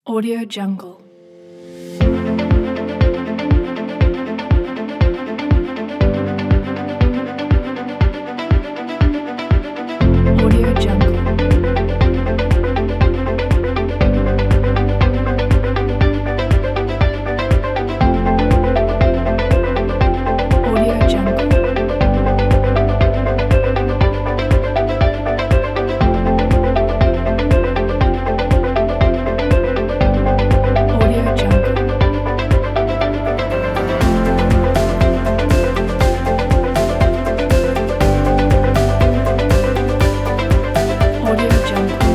Audio Jungle. Audio Jungle. Audio Jungle. Audio Jungle. Audio Jungle.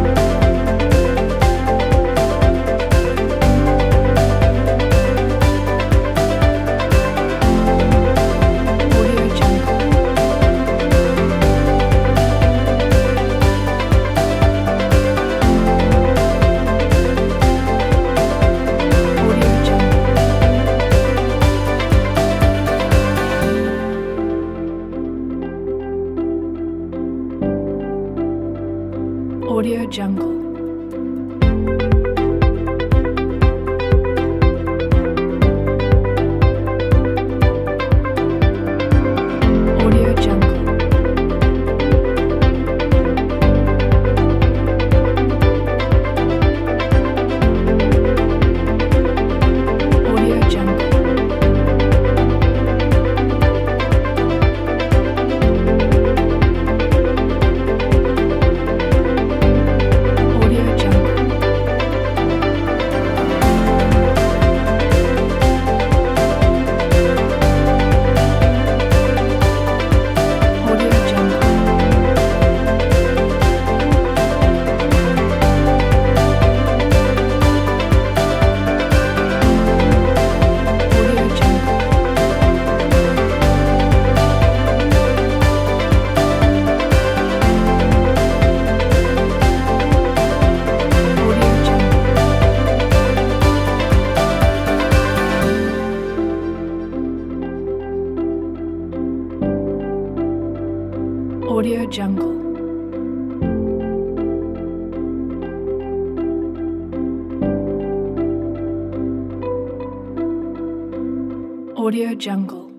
Audio Jungle. Audio Jungle. Audio Jungle. Audio Jungle. Audio Jungle. Audio Jungle. Audio Jungle. Audio Jungle. Audio Jungle. Audio Jungle. Audio Jungle.